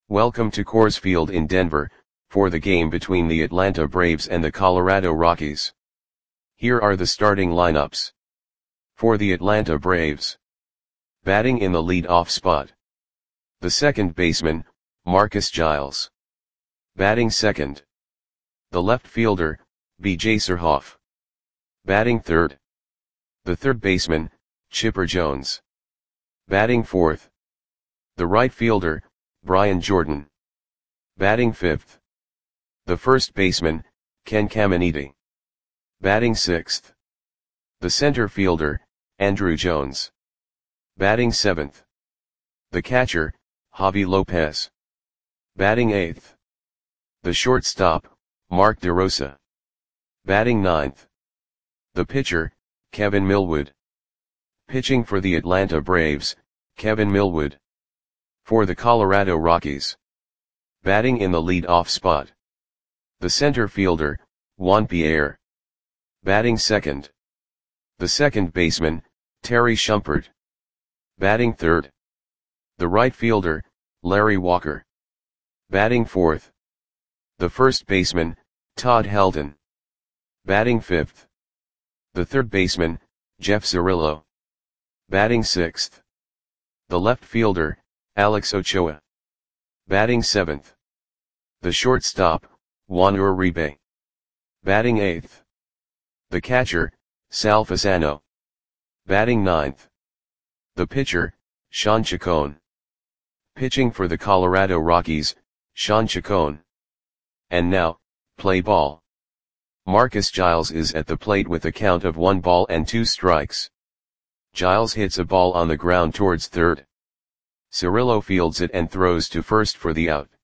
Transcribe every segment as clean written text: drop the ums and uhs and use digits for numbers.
Welcome to Coors Field in Denver, for the game between the Atlanta Braves and the Colorado Rockies. Here are the starting lineups. For the Atlanta Braves. Batting in the lead-off spot. The second baseman, Marcus Giles. Batting second. The left fielder, B.J. Surhoff. Batting third. The third baseman, Chipper Jones. Batting fourth. The right fielder, Brian Jordan. Batting fifth. The first baseman, Ken Caminiti. Batting sixth. The center fielder, Andruw Jones. Batting seventh. The catcher, Javy Lopez. Batting eighth. The shortstop, Mark DeRosa. Batting ninth. The pitcher, Kevin Millwood. Pitching for the Atlanta Braves, Kevin Millwood. For the Colorado Rockies. Batting in the lead-off spot. The center fielder, Juan Pierre. Batting second. The second baseman, Terry Shumpert. Batting third. The right fielder, Larry Walker. Batting fourth. The first baseman, Todd Helton. Batting fifth. The third baseman, Jeff Cirillo. Batting sixth. The left fielder, Alex Ochoa. Batting seventh. The shortstop, Juan Uribe. Batting eighth. The catcher, Sal Fasano. Batting ninth. The pitcher, Sean Chacon. Pitching for the Colorado Rockies, Sean Chacon. And now, play ball. Marcus Giles is at the plate with a count of 1 ball and 2 strikes. Giles hits a ball on the ground towards third. Cirillo fields it and throws to first for the out.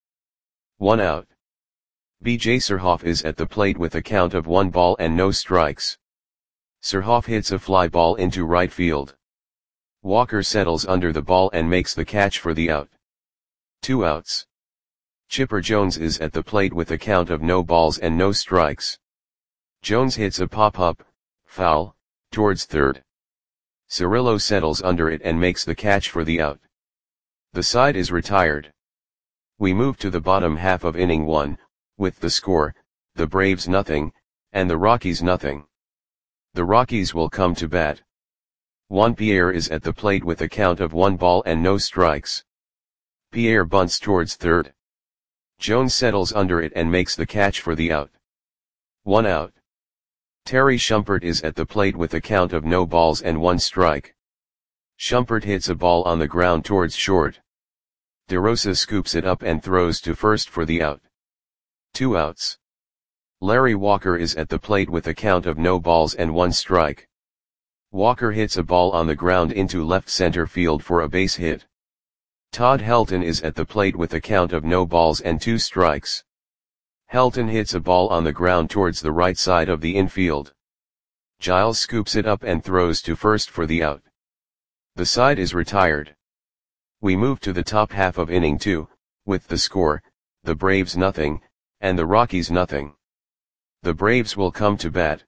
1 out. B.J. Surhoff is at the plate with a count of 1 ball and no strikes. Surhoff hits a fly ball into right field. Walker settles under the ball and makes the catch for the out. 2 outs. Chipper Jones is at the plate with a count of no balls and no strikes. Jones hits a pop-up, foul, towards third. Cirillo settles under it and makes the catch for the out. The side is retired. We move to the bottom half of inning 1, with the score, the Braves nothing, and the Rockies nothing. The Rockies will come to bat. Juan Pierre is at the plate with a count of 1 ball and no strikes. Pierre bunts towards third. Jones settles under it and makes the catch for the out. 1 out. Terry Shumpert is at the plate with a count of no balls and 1 strike. Shumpert hits a ball on the ground towards short. DeRosa scoops it up and throws to first for the out. 2 outs. Larry Walker is at the plate with a count of no balls and 1 strike. Walker hits a ball on the ground into left center field for a base hit. Todd Helton is at the plate with a count of no balls and 2 strikes. Helton hits a ball on the ground towards the right side of the infield. Giles scoops it up and throws to first for the out. The side is retired. We move to the top half of inning 2, with the score, the Braves nothing, and the Rockies nothing. The Braves will come to bat.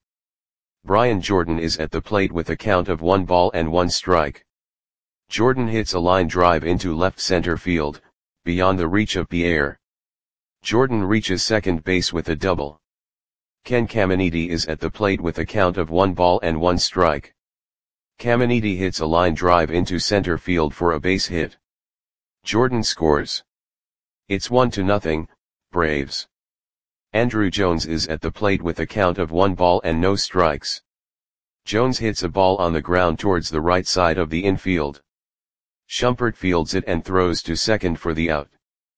Brian Jordan is at the plate with a count of 1 ball and 1 strike. Jordan hits a line drive into left center field, beyond the reach of Pierre. Jordan reaches second base with a double. Ken Caminiti is at the plate with a count of 1 ball and 1 strike. Caminiti hits a line drive into center field for a base hit. Jordan scores. It's 1-0, Braves. Andruw Jones is at the plate with a count of 1 ball and no strikes. Jones hits a ball on the ground towards the right side of the infield. Shumpert fields it and throws to second for the out.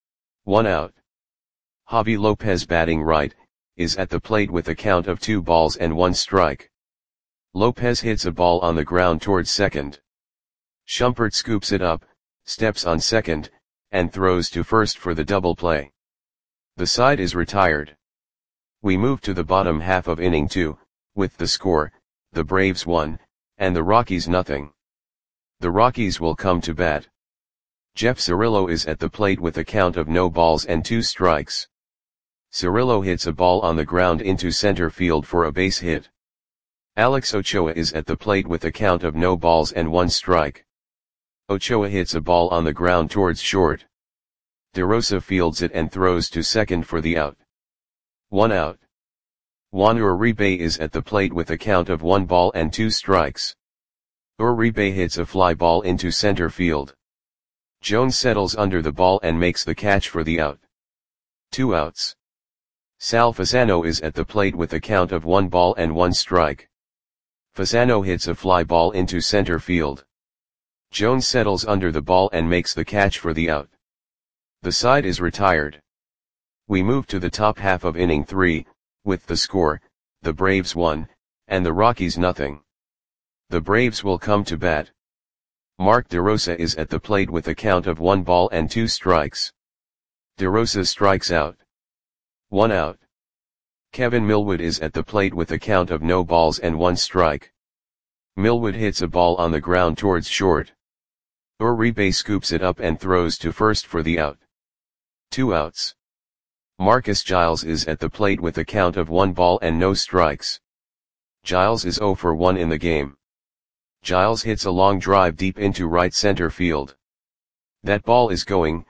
1 out. Javy Lopez, batting right, is at the plate with a count of 2 balls and 1 strike. Lopez hits a ball on the ground towards second. Shumpert scoops it up, steps on second, and throws to first for the double play. The side is retired. We move to the bottom half of inning 2, with the score, the Braves 1, and the Rockies nothing. The Rockies will come to bat. Jeff Cirillo is at the plate with a count of no balls and 2 strikes. Cirillo hits a ball on the ground into center field for a base hit. Alex Ochoa is at the plate with a count of no balls and 1 strike. Ochoa hits a ball on the ground towards short. DeRosa fields it and throws to second for the out. 1 out. Juan Uribe is at the plate with a count of 1 ball and 2 strikes. Uribe hits a fly ball into center field. Jones settles under the ball and makes the catch for the out. 2 outs. Sal Fasano is at the plate with a count of 1 ball and 1 strike. Fasano hits a fly ball into center field. Jones settles under the ball and makes the catch for the out. The side is retired. We move to the top half of inning 3, with the score, the Braves 1, and the Rockies nothing. The Braves will come to bat. Mark DeRosa is at the plate with a count of 1 ball and 2 strikes. DeRosa strikes out. 1 out. Kevin Millwood is at the plate with a count of no balls and 1 strike. Millwood hits a ball on the ground towards short. Uribe scoops it up and throws to first for the out. 2 outs. Marcus Giles is at the plate with a count of 1 ball and no strikes. Giles is 0 for 1 in the game. Giles hits a long drive deep into right center field. That ball is going,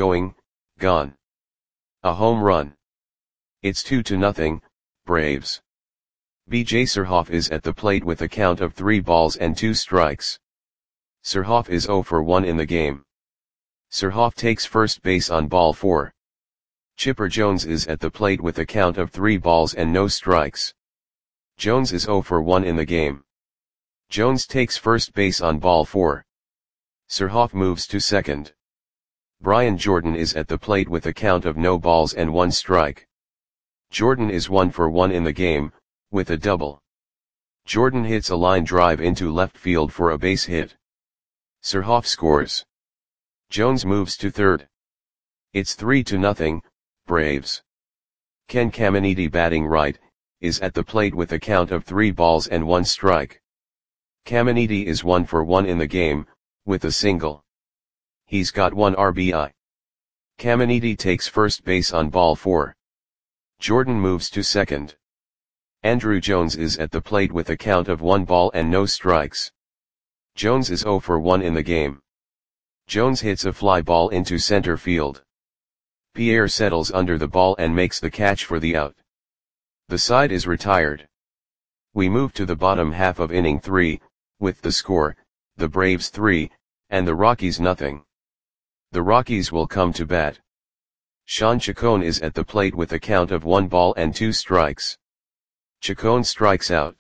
gone. A home run. It's 2-0, Braves. B.J. Surhoff is at the plate with a count of 3 balls and 2 strikes. Surhoff is 0 for 1 in the game. Surhoff takes first base on ball 4. Chipper Jones is at the plate with a count of 3 balls and no strikes. Jones is 0 for 1 in the game. Jones takes first base on ball 4. Surhoff moves to second. Brian Jordan is at the plate with a count of no balls and 1 strike. Jordan is 1 for 1 in the game, with a double. Jordan hits a line drive into left field for a base hit. Surhoff scores. Jones moves to third. It's 3-0, Braves. Ken Caminiti, batting right, is at the plate with a count of 3 balls and 1 strike. Caminiti is 1 for 1 in the game, with a single. He's got 1 RBI. Caminiti takes first base on ball 4. Jordan moves to second. Andrew Jones is at the plate with a count of 1 ball and no strikes. Jones is 0 for 1 in the game. Jones hits a fly ball into center field. Pierre settles under the ball and makes the catch for the out. The side is retired. We move to the bottom half of inning 3, with the score, the Braves 3, and the Rockies nothing. The Rockies will come to bat. Sean Chacon is at the plate with a count of 1 ball and 2 strikes. Chacon strikes out.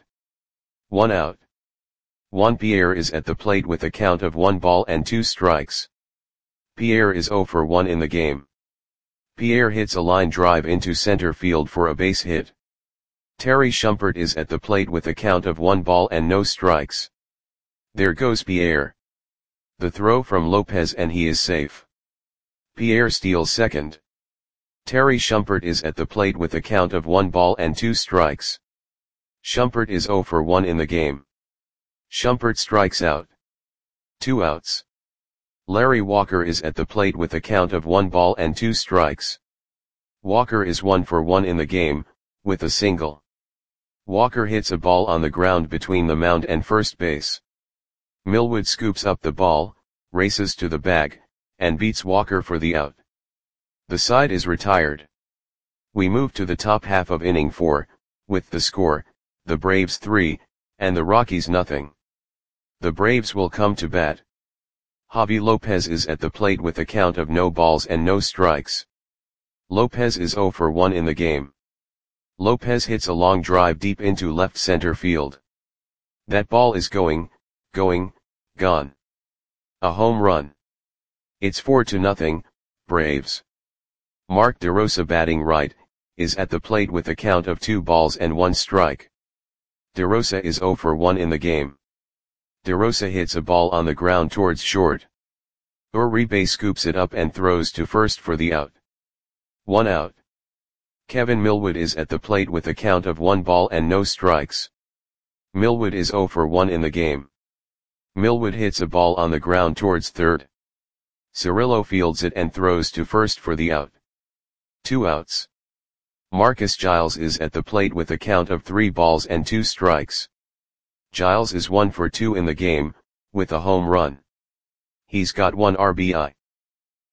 1 out. Juan Pierre is at the plate with a count of 1 ball and 2 strikes. Pierre is 0 for 1 in the game. Pierre hits a line drive into center field for a base hit. Terry Shumpert is at the plate with a count of 1 ball and no strikes. There goes Pierre. The throw from Lopez and he is safe. Pierre steals second. Terry Shumpert is at the plate with a count of 1 ball and 2 strikes. Shumpert is 0 for 1 in the game. Shumpert strikes out. 2 outs. Larry Walker is at the plate with a count of 1 ball and 2 strikes. Walker is 1 for 1 in the game, with a single. Walker hits a ball on the ground between the mound and first base. Millwood scoops up the ball, races to the bag, and beats Walker for the out. The side is retired. We move to the top half of inning 4, with the score, the Braves 3, and the Rockies nothing. The Braves will come to bat. Javi Lopez is at the plate with a count of no balls and no strikes. Lopez is 0 for 1 in the game. Lopez hits a long drive deep into left center field. That ball is going, gone. A home run. It's 4-0, Braves. Mark DeRosa, batting right, is at the plate with a count of 2 balls and 1 strike. DeRosa is 0 for 1 in the game. DeRosa hits a ball on the ground towards short. Uribe scoops it up and throws to first for the out. 1 out. Kevin Millwood is at the plate with a count of 1 ball and no strikes. Millwood is 0 for 1 in the game. Millwood hits a ball on the ground towards third. Cirillo fields it and throws to first for the out. 2 outs. Marcus Giles is at the plate with a count of 3 balls and 2 strikes. Giles is 1 for 2 in the game, with a home run. He's got 1 RBI.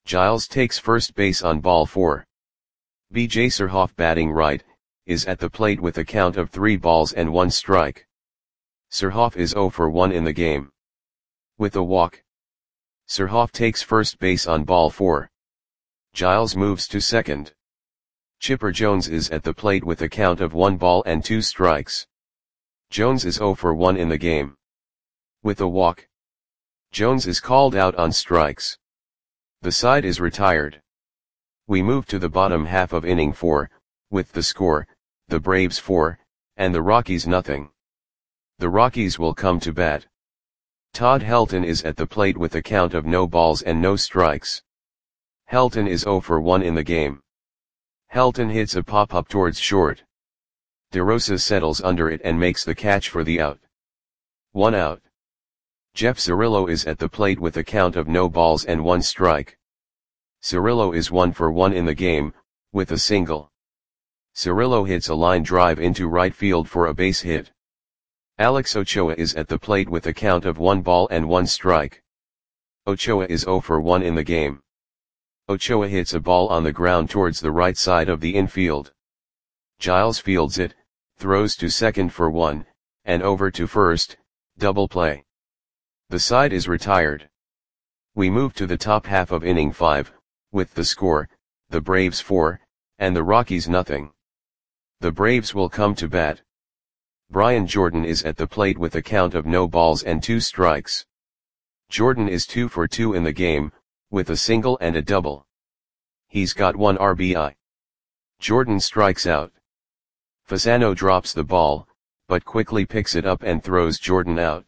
Giles takes first base on ball 4. B.J. Surhoff batting right, is at the plate with a count of 3 balls and 1 strike. Surhoff is 0 for 1 in the game. With a walk. Surhoff takes first base on ball 4. Giles moves to second. Chipper Jones is at the plate with a count of 1 ball and 2 strikes. Jones is 0 for 1 in the game. With a walk. Jones is called out on strikes. The side is retired. We move to the bottom half of inning 4, with the score, the Braves 4, and the Rockies nothing. The Rockies will come to bat. Todd Helton is at the plate with a count of no balls and no strikes. Helton is 0 for 1 in the game. Helton hits a pop-up towards short. DeRosa settles under it and makes the catch for the out. 1 out. Jeff Cirillo is at the plate with a count of no balls and 1 strike. Cirillo is 1 for 1 in the game, with a single. Cirillo hits a line drive into right field for a base hit. Alex Ochoa is at the plate with a count of 1 ball and 1 strike. Ochoa is 0 for 1 in the game. Ochoa hits a ball on the ground towards the right side of the infield. Giles fields it, throws to second for 1, and over to first, double play. The side is retired. We move to the top half of inning 5, with the score, the Braves 4, and the Rockies nothing. The Braves will come to bat. Brian Jordan is at the plate with a count of no balls and 2 strikes. Jordan is 2 for 2 in the game, with a single and a double. He's got 1 RBI. Jordan strikes out. Fasano drops the ball, but quickly picks it up and throws Jordan out.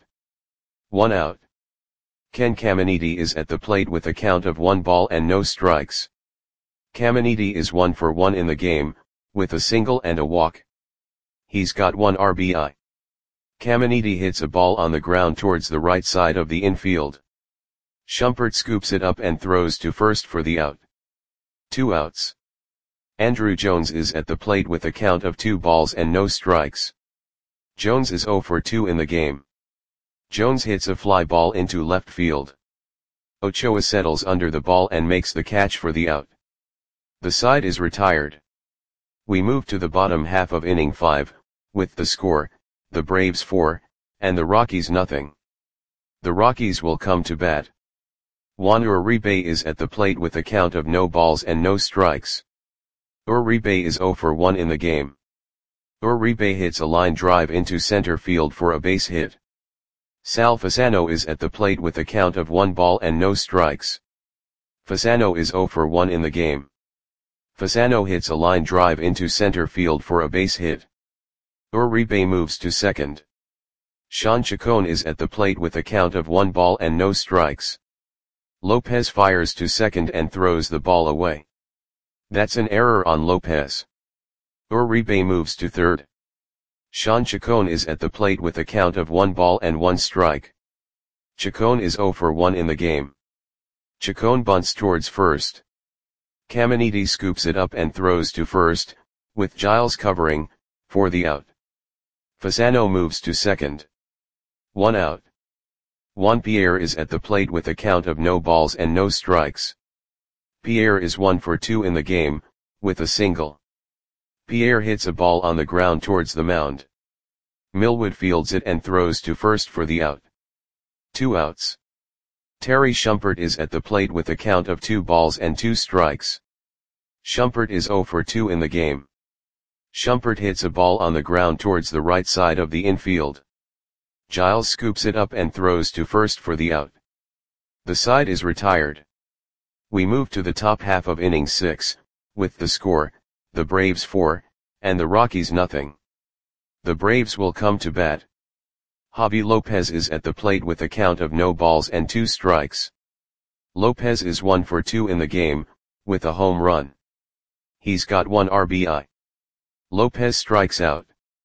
1 out. Ken Caminiti is at the plate with a count of 1 ball and no strikes. Caminiti is 1 for 1 in the game, with a single and a walk. He's got 1 RBI. Caminiti hits a ball on the ground towards the right side of the infield. Shumpert scoops it up and throws to first for the out. 2 outs. Andruw Jones is at the plate with a count of 2 balls and no strikes. Jones is 0 for 2 in the game. Jones hits a fly ball into left field. Ochoa settles under the ball and makes the catch for the out. The side is retired. We move to the bottom half of inning 5, with the score, the Braves 4, and the Rockies nothing. The Rockies will come to bat. Juan Uribe is at the plate with a count of no balls and no strikes. Uribe is 0 for 1 in the game. Uribe hits a line drive into center field for a base hit. Sal Fasano is at the plate with a count of 1 ball and no strikes. Fasano is 0 for 1 in the game. Fasano hits a line drive into center field for a base hit. Uribe moves to second. Sean Chacon is at the plate with a count of 1 ball and no strikes. Lopez fires to second and throws the ball away. That's an error on Lopez. Uribe moves to third. Sean Chacon is at the plate with a count of 1 ball and 1 strike. Chacon is 0 for 1 in the game. Chacon bunts towards first. Caminiti scoops it up and throws to first, with Giles covering, for the out. Fasano moves to second. 1 out. Juan Pierre is at the plate with a count of no balls and no strikes. Pierre is 1 for 2 in the game, with a single. Pierre hits a ball on the ground towards the mound. Millwood fields it and throws to first for the out. 2 outs. Terry Shumpert is at the plate with a count of 2 balls and 2 strikes. Shumpert is 0 for 2 in the game. Shumpert hits a ball on the ground towards the right side of the infield. Giles scoops it up and throws to first for the out. The side is retired. We move to the top half of inning 6, with the score, the Braves 4, and the Rockies nothing. The Braves will come to bat. Javi Lopez is at the plate with a count of no balls and 2 strikes. Lopez is 1 for 2 in the game, with a home run. He's got 1 RBI. Lopez strikes out.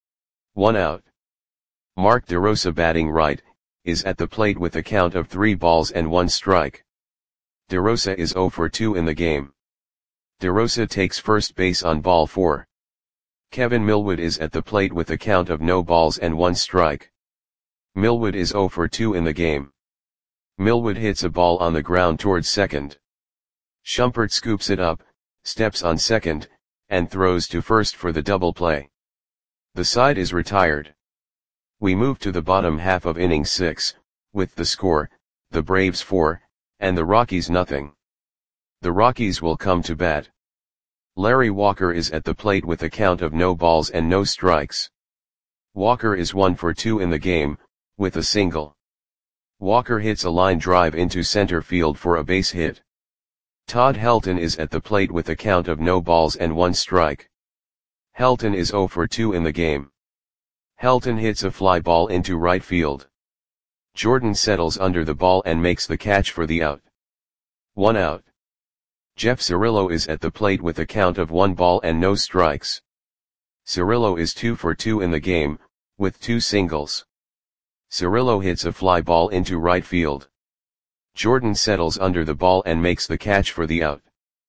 1 out. Mark DeRosa batting right, is at the plate with a count of 3 balls and 1 strike. DeRosa is 0 for 2 in the game. DeRosa takes first base on ball 4. Kevin Millwood is at the plate with a count of no balls and 1 strike. Millwood is 0 for 2 in the game. Millwood hits a ball on the ground towards second. Schumpert scoops it up, steps on second, and throws to first for the double play. The side is retired. We move to the bottom half of inning 6, with the score, the Braves 4, and the Rockies nothing. The Rockies will come to bat. Larry Walker is at the plate with a count of no balls and no strikes. Walker is 1 for 2 in the game, with a single. Walker hits a line drive into center field for a base hit. Todd Helton is at the plate with a count of no balls and 1 strike. Helton is 0 for 2 in the game. Helton hits a fly ball into right field. Jordan settles under the ball and makes the catch for the out. 1 out. Jeff Cirillo is at the plate with a count of 1 ball and no strikes. Cirillo is 2 for 2 in the game, with 2 singles. Cirillo hits a fly ball into right field. Jordan settles under the ball and makes the catch for the out.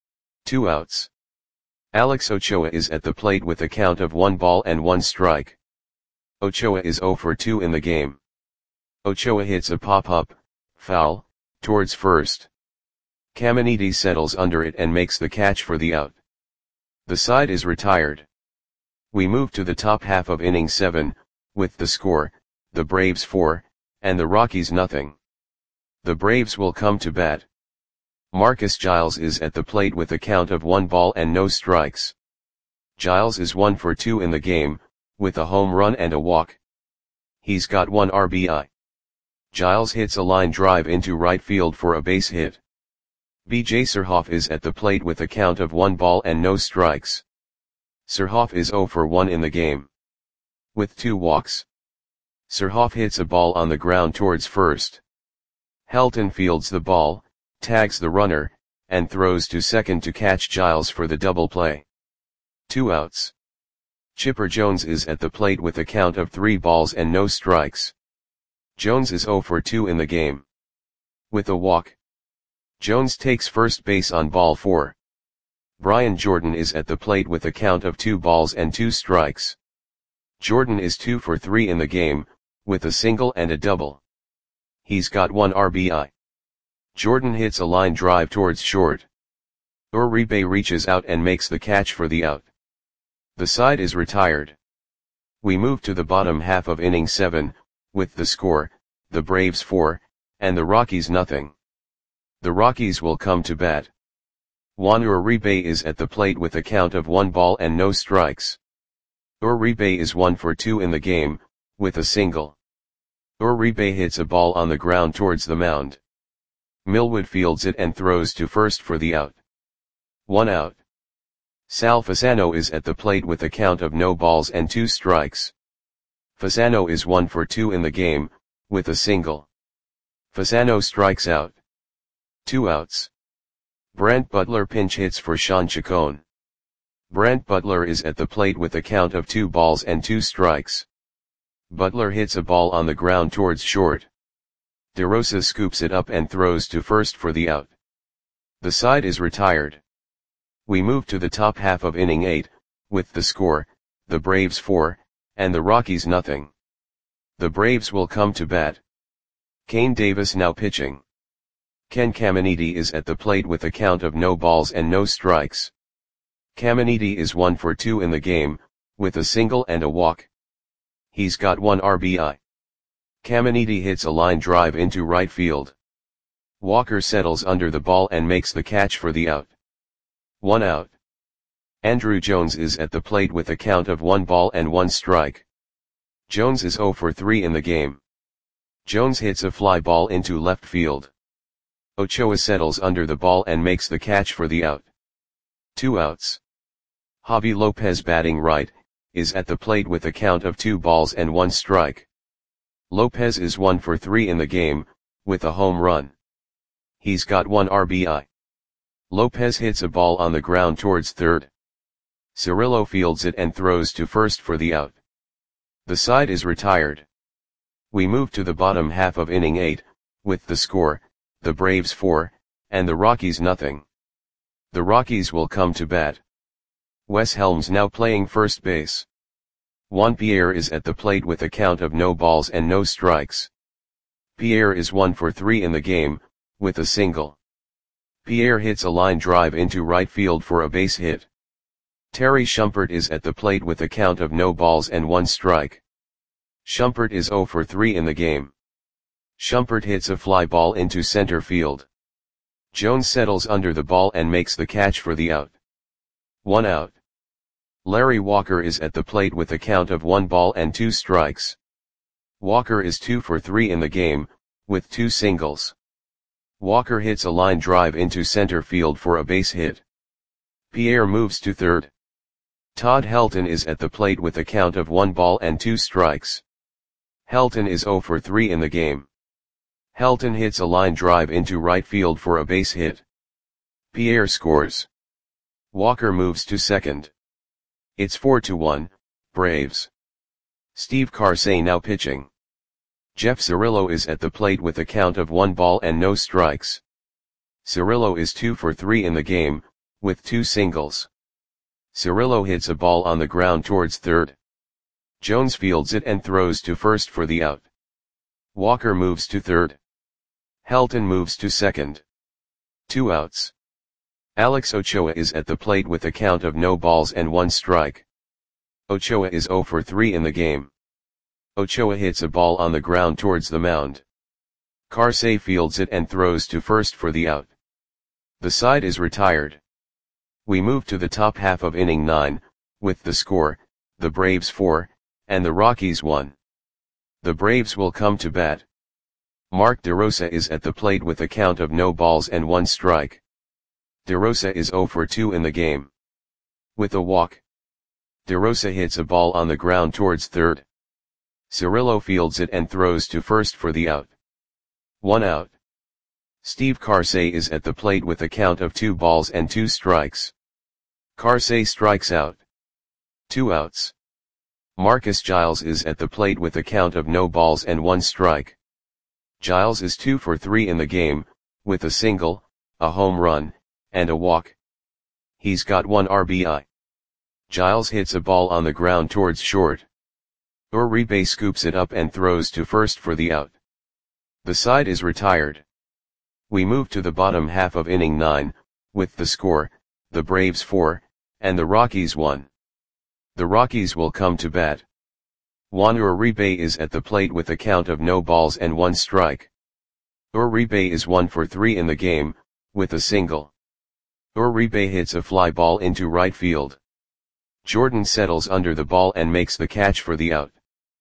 2 outs. Alex Ochoa is at the plate with a count of 1 ball and 1 strike. Ochoa is 0 for 2 in the game. Ochoa hits a pop-up, foul, towards first. Caminiti settles under it and makes the catch for the out. The side is retired. We move to the top half of inning 7, with the score, the Braves 4, and the Rockies nothing. The Braves will come to bat. Marcus Giles is at the plate with a count of 1 ball and no strikes. Giles is 1 for 2 in the game, with a home run and a walk. He's got 1 RBI. Giles hits a line drive into right field for a base hit. B.J. Surhoff is at the plate with a count of 1 ball and no strikes. Surhoff is 0 for 1 in the game, with 2 walks. Surhoff hits a ball on the ground towards first. Helton fields the ball, tags the runner, and throws to second to catch Giles for the double play. 2 outs. Chipper Jones is at the plate with a count of 3 balls and no strikes. Jones is 0 for 2 in the game, with a walk. Jones takes first base on ball 4. Brian Jordan is at the plate with a count of 2 balls and 2 strikes. Jordan is 2 for 3 in the game, with a single and a double. He's got 1 RBI. Jordan hits a line drive towards short. Uribe reaches out and makes the catch for the out. The side is retired. We move to the bottom half of inning 7, with the score, the Braves 4, and the Rockies nothing. The Rockies will come to bat. Juan Uribe is at the plate with a count of 1 ball and no strikes. Uribe is 1 for 2 in the game, with a single. Uribe hits a ball on the ground towards the mound. Millwood fields it and throws to first for the out. 1 out. Sal Fasano is at the plate with a count of no balls and 2 strikes. Fasano is 1 for 2 in the game, with a single. Fasano strikes out. 2 outs. Brent Butler pinch hits for Sean Chacon. Brent Butler is at the plate with a count of 2 balls and 2 strikes. Butler hits a ball on the ground towards short. DeRosa scoops it up and throws to first for the out. The side is retired. We move to the top half of inning 8, with the score, the Braves 4, and the Rockies nothing. The Braves will come to bat. Kane Davis now pitching. Ken Caminiti is at the plate with a count of no balls and no strikes. Caminiti is 1 for 2 in the game, with a single and a walk. He's got 1 RBI. Caminiti hits a line drive into right field. Walker settles under the ball and makes the catch for the out. 1 out. Andruw Jones is at the plate with a count of 1 ball and 1 strike. Jones is 0 for 3 in the game. Jones hits a fly ball into left field. Ochoa settles under the ball and makes the catch for the out. 2 outs. Javi Lopez batting right, is at the plate with a count of 2 balls and 1 strike. Lopez is 1 for 3 in the game, with a home run. He's got 1 RBI. Lopez hits a ball on the ground towards third. Cirillo fields it and throws to first for the out. The side is retired. We move to the bottom half of inning 8, with the score, the Braves 4, and the Rockies nothing. The Rockies will come to bat. Wes Helms now playing first base. Juan Pierre is at the plate with a count of no balls and no strikes. Pierre is 1 for 3 in the game, with a single. Pierre hits a line drive into right field for a base hit. Terry Shumpert is at the plate with a count of no balls and 1 strike. Shumpert is 0 for 3 in the game. Shumpert hits a fly ball into center field. Jones settles under the ball and makes the catch for the out. 1 out. Larry Walker is at the plate with a count of 1 ball and 2 strikes. Walker is 2 for 3 in the game, with 2 singles. Walker hits a line drive into center field for a base hit. Pierre moves to third. Todd Helton is at the plate with a count of 1 ball and 2 strikes. Helton is 0 for 3 in the game. Helton hits a line drive into right field for a base hit. Pierre scores. Walker moves to second. It's 4-1, Braves. Steve Karsay now pitching. Jeff Cirillo is at the plate with a count of 1 ball and no strikes. Cirillo is 2 for 3 in the game, with 2 singles. Cirillo hits a ball on the ground towards third. Jones fields it and throws to first for the out. Walker moves to third. Helton moves to second. 2 outs. Alex Ochoa is at the plate with a count of no balls and 1 strike. Ochoa is 0 for 3 in the game. Ochoa hits a ball on the ground towards the mound. Karsay fields it and throws to first for the out. The side is retired. We move to the top half of inning 9, with the score, the Braves 4, and the Rockies 1. The Braves will come to bat. Mark DeRosa is at the plate with a count of no balls and 1 strike. DeRosa is 0 for 2 in the game. With a walk. DeRosa hits a ball on the ground towards third. Cirillo fields it and throws to first for the out. 1 out. Steve Karsay is at the plate with a count of 2 balls and 2 strikes. Karsay strikes out. 2 outs. Marcus Giles is at the plate with a count of no balls and 1 strike. Giles is 2 for 3 in the game, with a single, a home run, and a walk. He's got 1 RBI. Giles hits a ball on the ground towards short. Uribe scoops it up and throws to first for the out. The side is retired. We move to the bottom half of inning 9, with the score, the Braves 4, and the Rockies 1. The Rockies will come to bat. Juan Uribe is at the plate with a count of no balls and 1 strike. Uribe is 1 for 3 in the game, with a single. Uribe hits a fly ball into right field. Jordan settles under the ball and makes the catch for the out.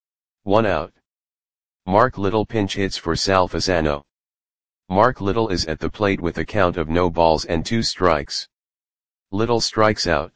1 out. Mark Little pinch hits for Sal Fasano. Mark Little is at the plate with a count of no balls and 2 strikes. Little strikes out.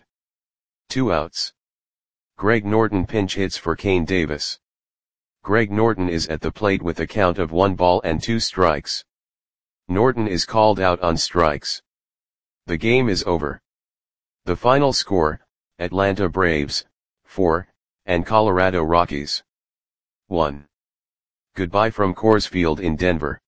2 outs. Greg Norton pinch hits for Kane Davis. Greg Norton is at the plate with a count of 1 ball and 2 strikes. Norton is called out on strikes. The game is over. The final score, Atlanta Braves, 4, and Colorado Rockies, 1. Goodbye from Coors Field in Denver.